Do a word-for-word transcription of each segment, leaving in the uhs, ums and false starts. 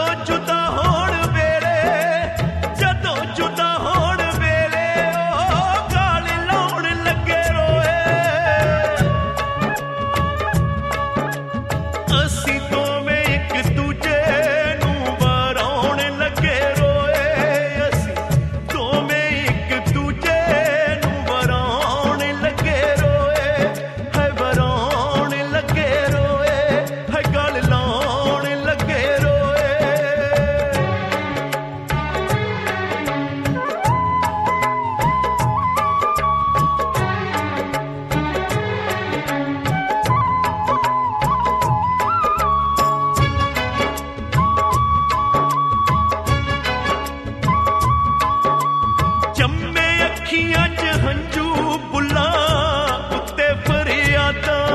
जुदा होण वेले जदों जुदा होण वेले ओ गाल लाउण लगे रोए असीं दोवें एक दूजे नूं वराउण लगे रोए असीं दोवें एक दूजे नूं वराउण लगे रोए है वराउण लगे रोए है गल लाउण लगे रोए जम्मे अखियां च हंझू बुल्लां उत्ते फरियादां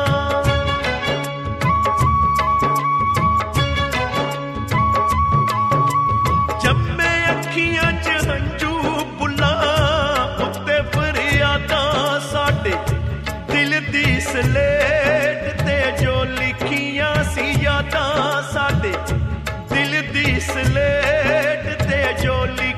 जम्मे अखियां च हंझू बुल्लां उत्ते फरियादां साडे दिल दी सलेट ते जो लिखियां सी यादां साडे दिल दी सलेट ते जो